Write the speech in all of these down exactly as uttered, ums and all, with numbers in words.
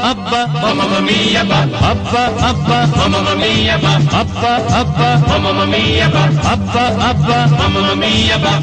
abba, mamma mia ba, abba abba, mamma mia ba, abba abba, mamma mia ba, abba abba, mamma mia ba.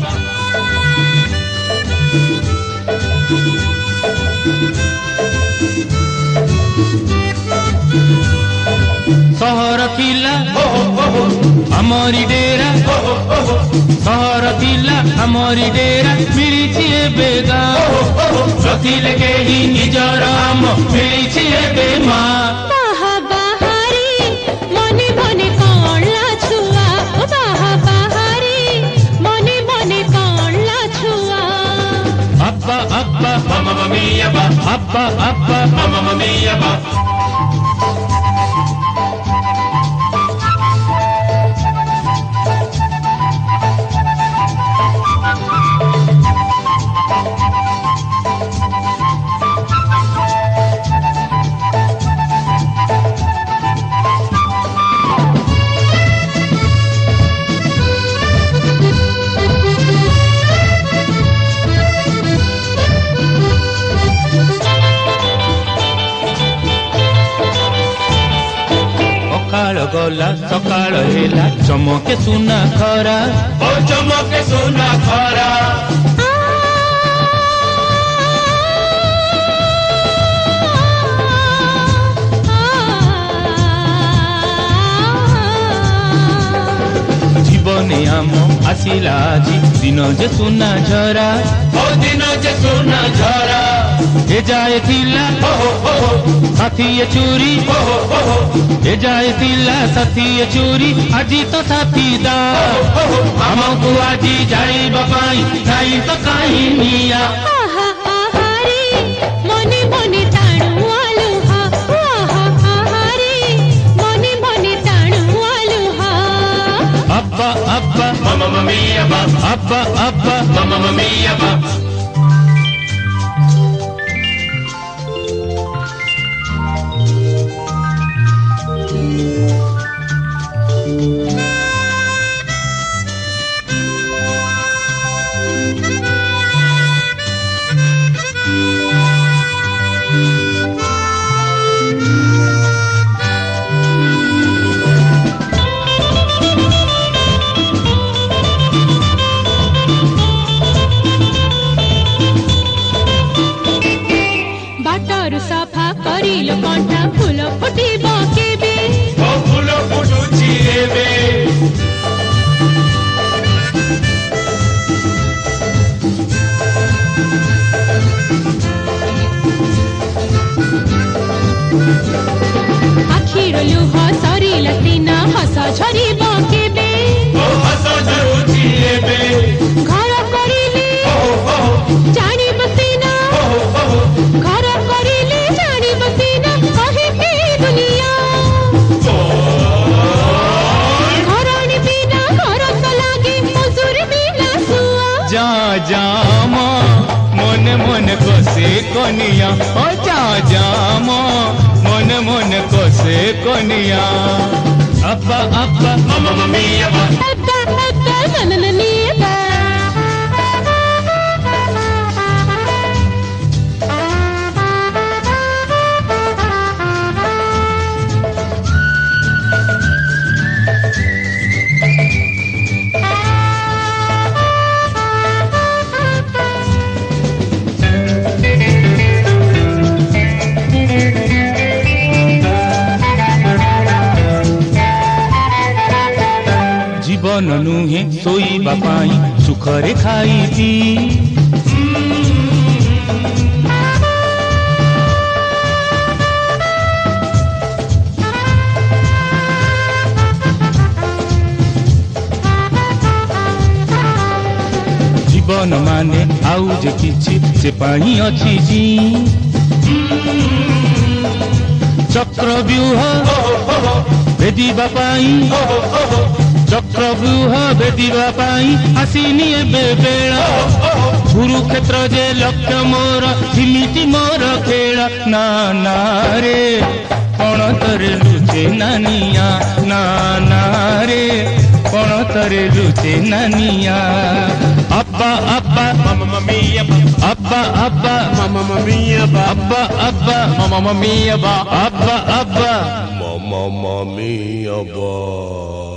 सहर पिला हमारी डेरा, सहर पिला हमारी डेरा मिली बेगा रथिले के ही निजर आम मिली बेमा बाहा बाहारी मने मने कणला छुआ बाहा बाहारी मने मने कणला छुआ अब्बा अब्बा mamma mia ba, अब्बा अब्बा mamma mia ba. गला सकाळ हेला चमके सुना खरा ओ चमके सुना खरा जीवने आम आसिला आज दिन जे सुना झरा ओ दिन जे सुना झरा ए जाए थिला साथी चोरी ए जाए थिला साथी चोरी आजी तो साथी दा हमको आजी जाई बपाई जाई तो काई निया आहा आहारी मने मने ताणु आलुहा आहा आहारी मने मने ताणु आलुहा अब्बा अब्बा mamma mia ba, अब्बा अब्बा mamma mia ba. सफा करिलो कंठा फूल फुटिब केबे ओ फूल फुटुची एबे आखिर लुह सरिला सिना हस झरिब केबे ओ हस झरुची एबे घर करिले जानिब सिना घर करिले जानिब सिना कहे के दुनिया घरणी बिना घर तो लागे मजूर बिना सुआ जा जा मन मन कोसे कोनिया ओ जा जा मन मन कोसे कोनिया अब्बा अब्बा mamma mia ba, अब्बा अब्बा mamma mia ba. जीवन नुहे सोईबा पाई सुखरे खाई पी जीवन माने आउ जे किछि से पाई अछि जी चक्रव्यूह भेदिबा पाई चक्रव्यूह भेदिबा पाई आसिनी एबे बेला कुरुक्षेत्र जे लक्ष्य मोर हिमिति मोर खेला ना ना रे कोण तरे लुचे नानिया ना ना रे कोण तरे लुचे नानिया। Abba, Abba, Mamma Mia, Abba, Abba, Mamma Mia, Abba, Abba, Mamma Mia, Abba, Abba, Mamma Mia, Abba.